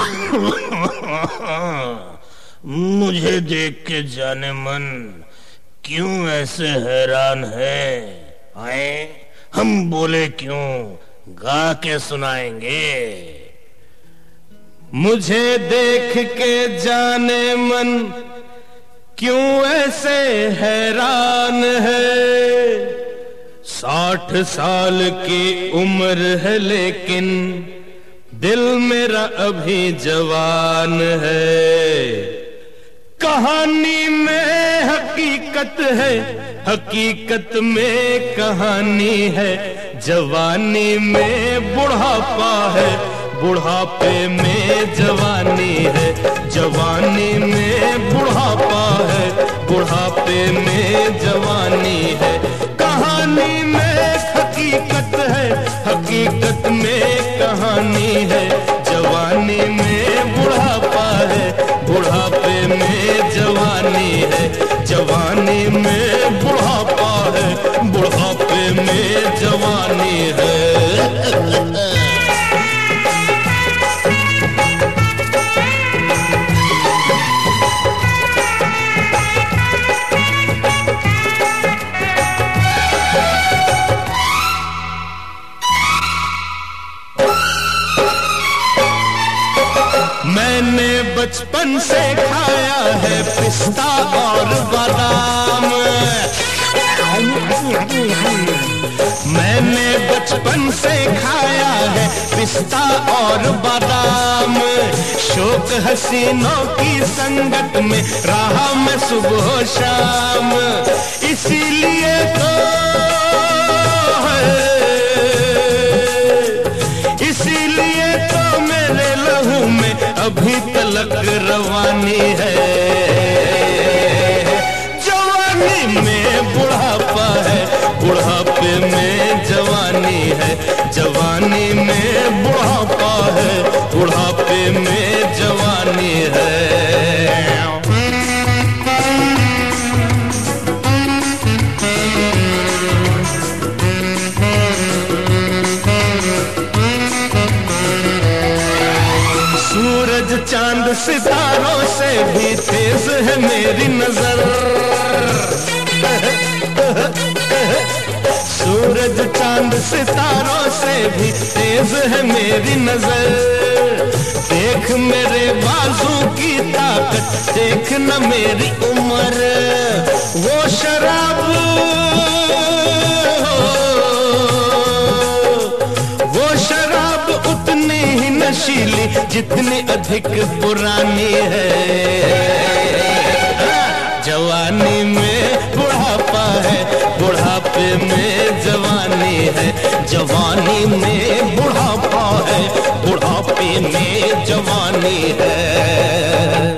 मुझे देख के जाने मन क्यों ऐसे हैरान है? आए हम बोले क्यों, गा के सुनाएंगे। मुझे देख के जाने मन क्यों ऐसे हैरान है। 60 साल की उम्र है लेकिन दिल मेरा अभी जवान है। कहानी में हकीकत है, हकीकत में कहानी है। जवानी में बुढ़ापा है, बुढ़ापे में जवानी है। जवानी में बुढ़ापा है, बुढ़ापे में जवानी है। कहानी में हकीकत है, हकीकत में कहानी है। जवानी में बुढ़ापा है, बुढ़ापे में जवानी है। जवानी में बुढ़ापा है, बुढ़ापे में जवानी है। मैंने बचपन से खाया है पिस्ता और बादाम। मैंने बचपन से खाया है पिस्ता और बादाम। शौक हसीनों की संगत में रहा मैं सुबह शाम। इसीलिए तो इसीलिए तो मेरे लहू में अभी तलक रवानी है। जवानी में बुढ़ापा है, बुढ़ापे में जवानी है। जवानी में बुढ़ापा है, बुढ़ापे में जवानी है। सूरज चांद सितारों से भी तेज है मेरी नजर। सूरज चांद सितारों से भी तेज है मेरी नजर। देख मेरे बाजू की ताकत, देख न मेरी उम्र। वो शराब उतनी ही नशीली जितनी अधिक पुरानी है। जवानी में बुढ़ापा है, बुढ़ापे में जवानी है। जवानी में बुढ़ापा है, बुढ़ापे में जवानी है।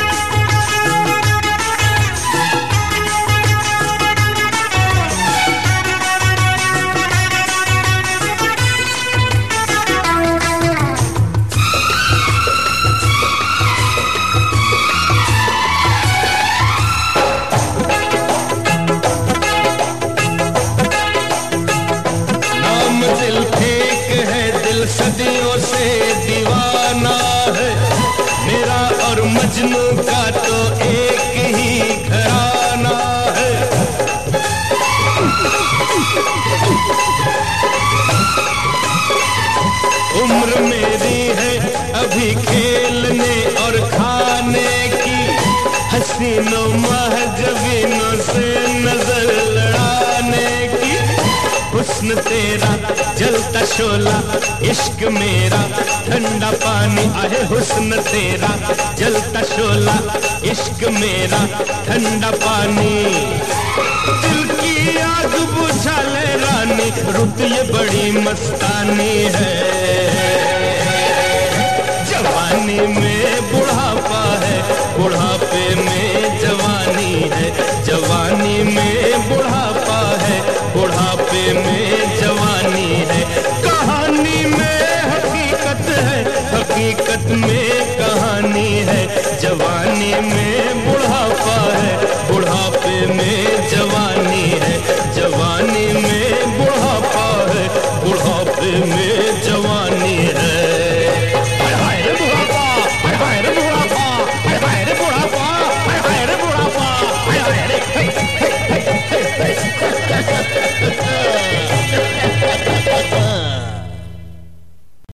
सदियों से दीवाना है मेरा और मजनू का तो एक ही घराना है। उम्र मेरी है अभी खेलने और खाने की। हसीनों महजबीनों से नजर लड़ाने की। हुस्न तेरा जलता शोला, इश्क मेरा ठंडा पानी। आहे हुस्न तेरा जलता शोला, इश्क मेरा ठंडा पानी। दिल की आग बुझा ले रानी, रुत ये बड़ी मस्तानी है। जवानी में बुढ़ापा है, बुढ़ापे में जवानी है। जवानी में बुढ़ापा है, बुढ़ापे में जवानी है। कहानी में हकीकत है, हकीकत में